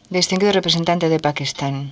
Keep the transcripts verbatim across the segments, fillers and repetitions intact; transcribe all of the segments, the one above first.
Distinguido representante de Pakistán.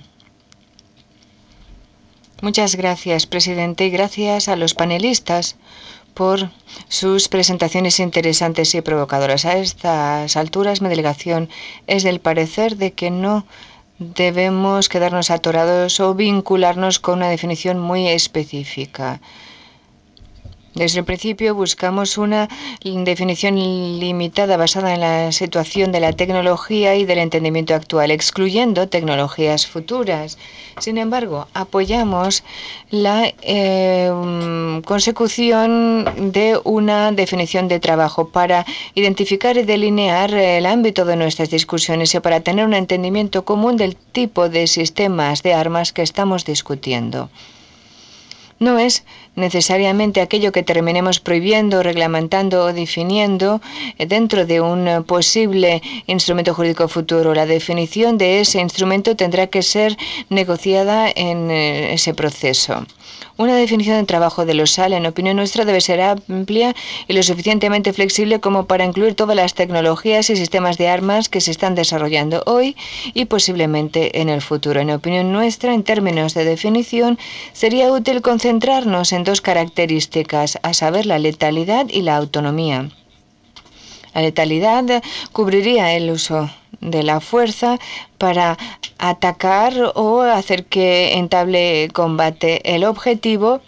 Muchas gracias, presidente, y gracias a los panelistas por sus presentaciones interesantes y provocadoras. A estas alturas, mi delegación es del parecer de que no debemos quedarnos atorados o vincularnos con una definición muy específica. Desde el principio buscamos una definición limitada basada en la situación de la tecnología y del entendimiento actual, excluyendo tecnologías futuras. Sin embargo, apoyamos la eh, consecución de una definición de trabajo para identificar y delinear el ámbito de nuestras discusiones y para tener un entendimiento común del tipo de sistemas de armas que estamos discutiendo. No es necesariamente aquello que terminemos prohibiendo, reglamentando o definiendo dentro de un posible instrumento jurídico futuro. La definición de ese instrumento tendrá que ser negociada en ese proceso. Una definición de trabajo de los S A L, en opinión nuestra, debe ser amplia y lo suficientemente flexible como para incluir todas las tecnologías y sistemas de armas que se están desarrollando hoy y posiblemente en el futuro. En opinión nuestra, en términos de definición, sería útil concentrarnos en dos características, a saber, la letalidad y la autonomía. La letalidad cubriría el uso de la fuerza para atacar o hacer que entable combate. El objetivo,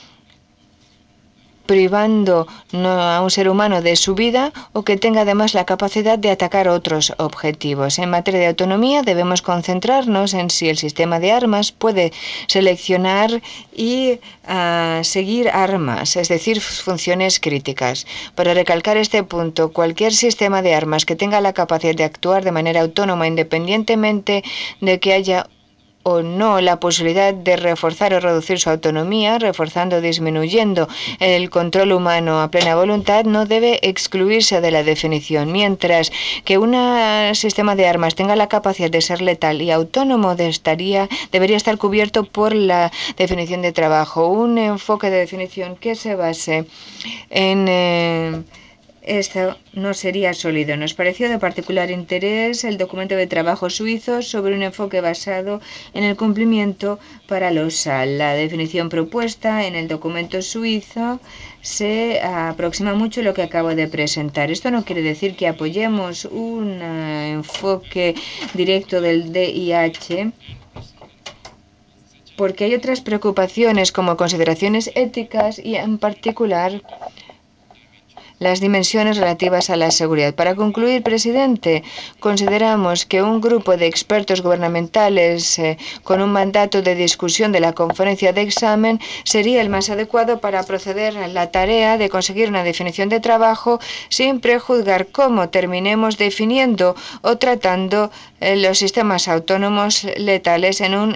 privando no a un ser humano de su vida o que tenga además la capacidad de atacar otros objetivos. En materia de autonomía debemos concentrarnos en si el sistema de armas puede seleccionar y uh, seguir armas, es decir, funciones críticas. Para recalcar este punto, cualquier sistema de armas que tenga la capacidad de actuar de manera autónoma independientemente de que haya o no la posibilidad de reforzar o reducir su autonomía, reforzando o disminuyendo el control humano a plena voluntad, no debe excluirse de la definición, mientras que un sistema de armas tenga la capacidad de ser letal y autónomo de estaría, debería estar cubierto por la definición de trabajo. Un enfoque de definición que se base en eh, esto no sería sólido. Nos pareció de particular interés el documento de trabajo suizo sobre un enfoque basado en el cumplimiento para los S A L. La definición propuesta en el documento suizo se aproxima mucho a lo que acabo de presentar. Esto no quiere decir que apoyemos un enfoque directo del D I H, porque hay otras preocupaciones como consideraciones éticas y en particular las dimensiones relativas a la seguridad. Para concluir, presidente, consideramos que un grupo de expertos gubernamentales eh, con un mandato de discusión de la conferencia de examen sería el más adecuado para proceder a la tarea de conseguir una definición de trabajo sin prejuzgar cómo terminemos definiendo o tratando eh, los sistemas autónomos letales en un